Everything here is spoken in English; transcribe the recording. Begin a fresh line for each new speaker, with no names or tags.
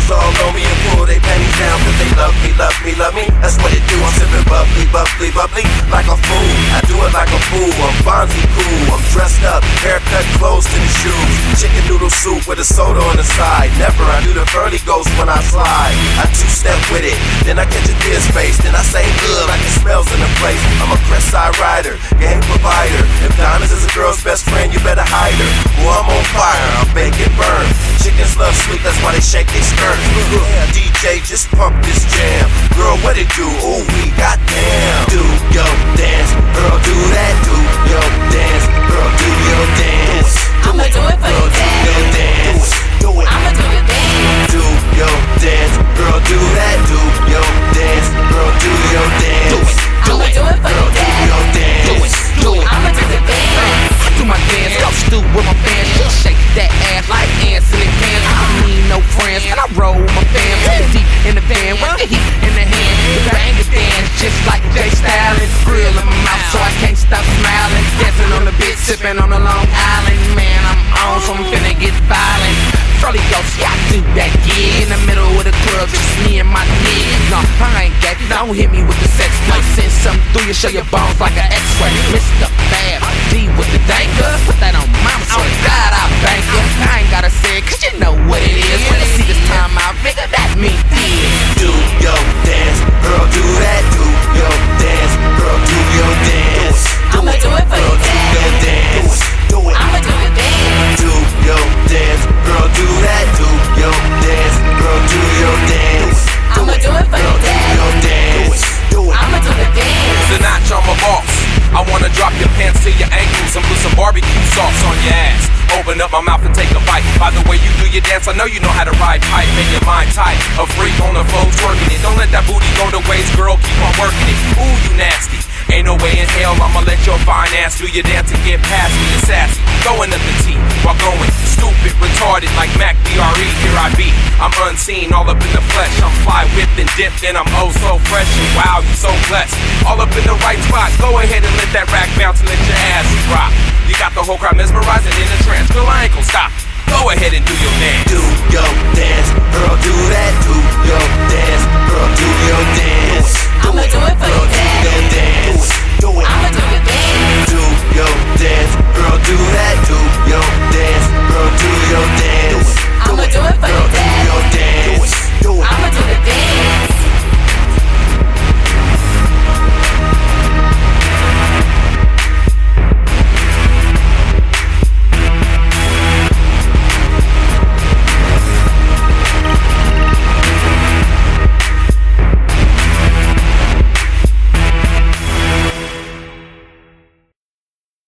girls all on me and pull they panties down, cause they love me, love me, love me. That's what it do. I'm sipping bubbly, bubbly, bubbly, like a fool. I do it like a fool. I'm Bonzi cool. I'm dressed up, haircut, clothes to the shoes. Chicken noodle soup with a soda on the side. Never, I do the Furley Ghost when I slide. I two-step with it, then I catch a deer space. Then I say good like it smells in the place. I'm a crest side rider, game provider. If Donna's is a girl's best friend, you better hide her. Boy, I'm on fire, I'm bacon burn. Chickens love sweet, that's why they shake their skirts. DJ, just pump this jam. Girl, what it do? Ooh, we goddamn. Do your dance, girl, do that. Do your dance, girl, do your dance.
I'ma do it for you,
do your dance. Do it.
I'ma do your dance.
Do your dance, girl, do that. Do your dance, girl, do your dance.
I'ma do it for you,
do your dance.
Do it.
I'ma do the dance.
I do my dance, go stew with my fans. Shake that ass like ants in the can. I don't need no friends, and I roll with my fam. Deep in the van, with the heat in the hand. Bang the dance, just like Jay Stylin'. Grill in my mouth, so I can't stop smiling. Dancing on the bitch, sipping on the Long Island. Man, I'm on, so I'm finna get violent. Furley Ghost, yeah, I do that gig in the middle of the club, just me and my niggas. No, I ain't gay, don't hit me with the sex play. Send something through you, show your bones like an X-ray. Mr. Fab, D with the danker. Put that on mama, so God, I'll thank you. I ain't gotta say it, cause you know what it is. When I see this time out, nigga, that means this.
Do your dance, girl, do that. Do your dance, girl, do your dance.
I'ma do it for you,
do your dance. Do it.
I'ma do the dance.
Do your dance, girl, do that. Do your dance, girl, do your dance.
I'ma do it for you,
do your dance. Do it.
I'ma do the dance.
Sinatra, I'm a boss. I wanna drop your pants to your ankles and put some barbecue sauce on your ass. Open up my mouth and take a bite. By the way you do your dance, I know you know how to ride pipe. Make your mind tight, a freak on the floor twerking it. Don't let that booty go to waste, girl, keep on working it. Ooh, you nasty. Ain't no way in hell I'ma let your fine ass do your dance and get past me. You're sassy, throwing up the T while going stupid, retarded like Mac B.R.E. Here I be, I'm unseen, all up in the flesh. I'm fly, whipped and dipped, and I'm oh so fresh. And wow, you so blessed. All up in the right spot. Go ahead and let that rack bounce and let your ass drop. You got the whole crowd mesmerizing in a trance. Girl, I ain't gon' stop. Go ahead and do your dance.
Do your dance.